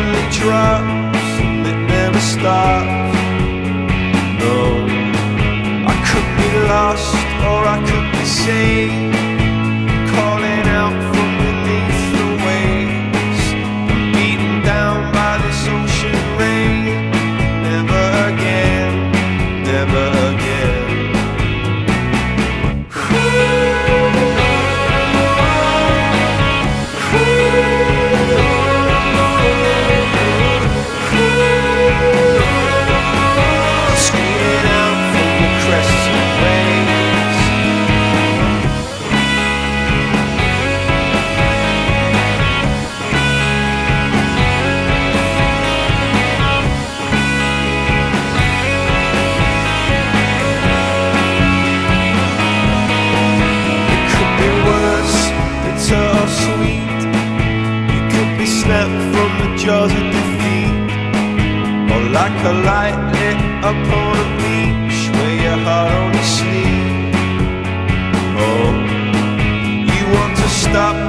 only drops and it never stops. No, I could be lost or I could be saved, calling out from beneath the waves. I'm beaten down by this ocean rain. Never again, never again. Sweet, you could be snapped from the jaws of defeat, or like a light lit upon a beach where your heart only sleeps. Oh, you want to stop